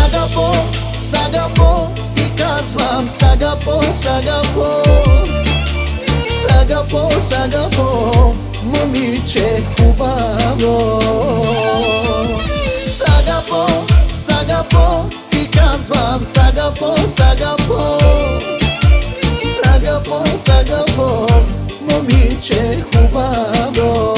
Sagapo, Sagapo, ti казвам Сагапо, Сагапо. Сагапо, Сагапо, момиче хубаво. Сагапо, Сагапо, ти казвам Сагапо, Сагапо. Сагапо, Сагапо, момиче хубаво.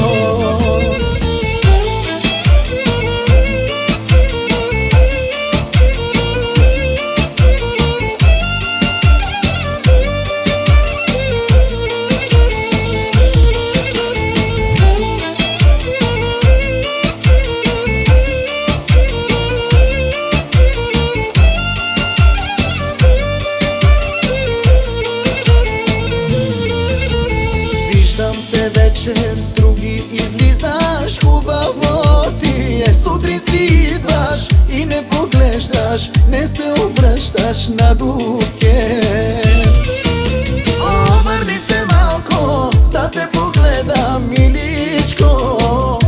Вечер с други излизаш, хубаво ти е. Сутрин си идваш и не поглеждаш, не се обръщаш на дувке. Обърни се малко, да те погледам, миличко.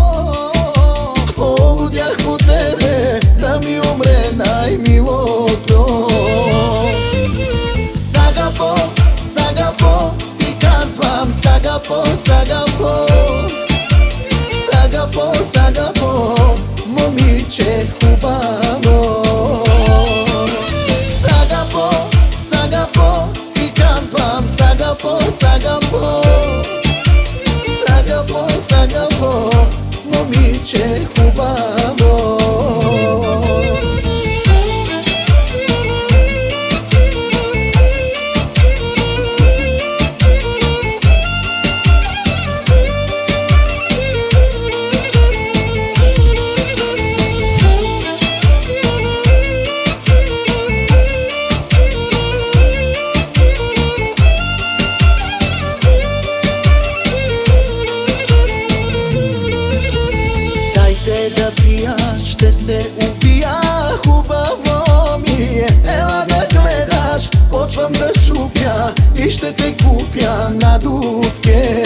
Полудях по тебе, да ми умре най-милото. Сагапо, Сагапо, казвам Сагапо, Сагапо. Сагапо, Сагапо, момиче хубаво. Сагапо, Сагапо, ти казвам Сагапо, Сагапо. Сагапо, Сагапо, момиче хубаво. Да пия, ще се убия, хубаво ми е. Ела да гледаш, почвам да шупя и ще те купя на дувке.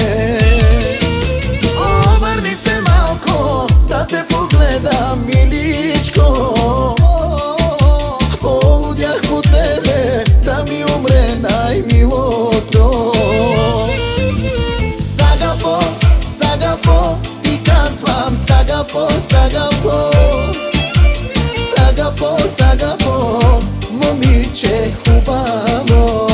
Обърни се малко, да те погледам, миличко. Полудях по тебе, да ми умре най-милото. Сагапо, Сагапо, казвам Сагапо, Сагапо. Сагапо, Сагапо, момиче хубаво.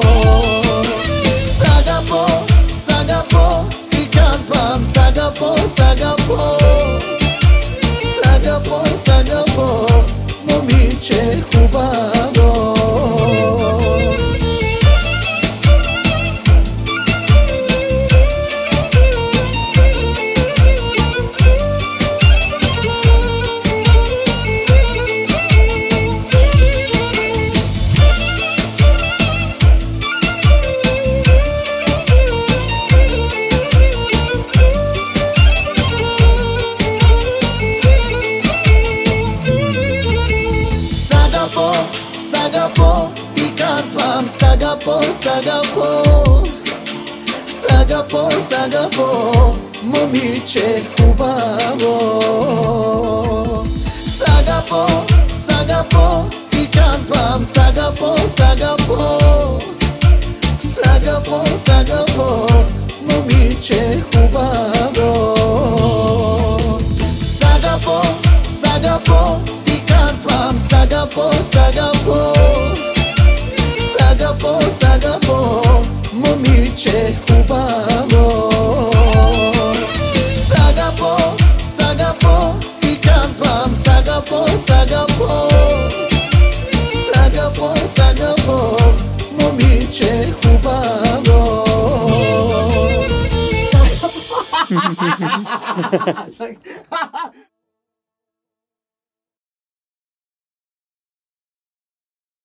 Сагапо, Сагапо, ти казвам Сагапо, Сагапо. Сагапо, Сагапо, момиче хубаво. Сагапо, ти казвам Сагапо, Сагапо. Сагапо, Сагапо, момиче хубаво. Сагапо, Сагапо, ти казвам Сагапо, Сагапо. Сагапо, Сагапо, момиче хубаво. Сагапо, Сагапо, казвам Сагапо, Сагапо. Сагапо, Сагапо, момиче хубаво. Сагапо, Сагапо, ти казвам Сагапо, Сагапо. Сагапо, Сагапо, момиче хубаво.